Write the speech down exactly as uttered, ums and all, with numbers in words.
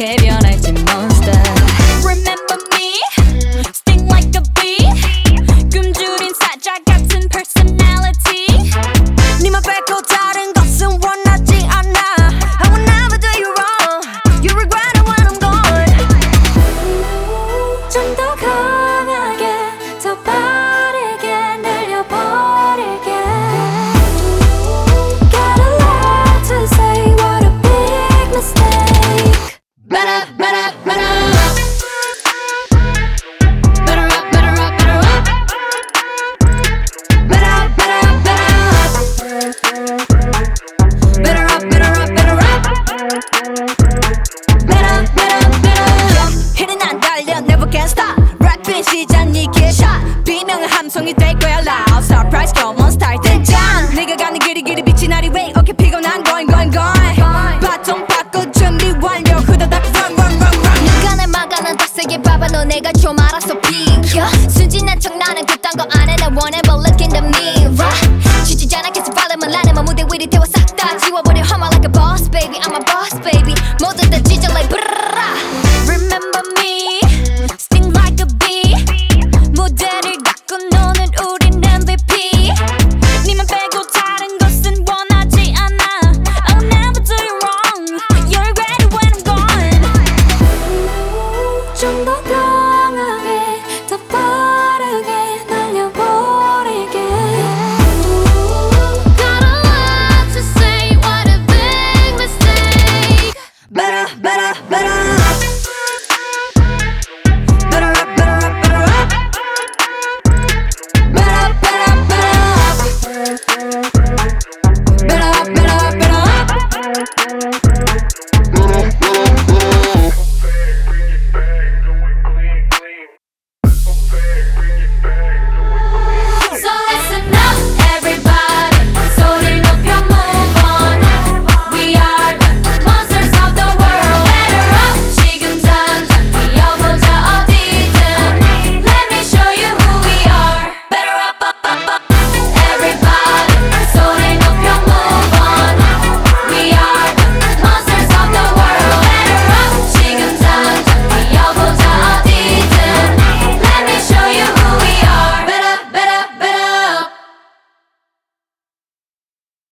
어떻게 변할지 monster. Remember me? Sting like a bee. 굶주린 사자 같은 personality. 니만 뺏고 다른 것은 원하지 않아. I will never do you wrong. You regret it when I'm gone. 좀 더 강하게 더 빠르게 날려버릴게. Got a lot to say, what a big mistake. Better, better, better. Better up, better up, better up. Better up, better up, better up. Better up, better up, better up. Better, better, better. hit은 안 달려, never can stop. 랩은 시작 네 길샷. 비명은 함성이 될 거야 loud. Surprise come on start 등장. 네가 가는 길이 길이 빛이 나리 way. Okay 피곤한 going going going. 바통 바꿔 준비 완료. 후다닥 run run run run. 누가 날 막아난 덕색의 바바 너 내가 좀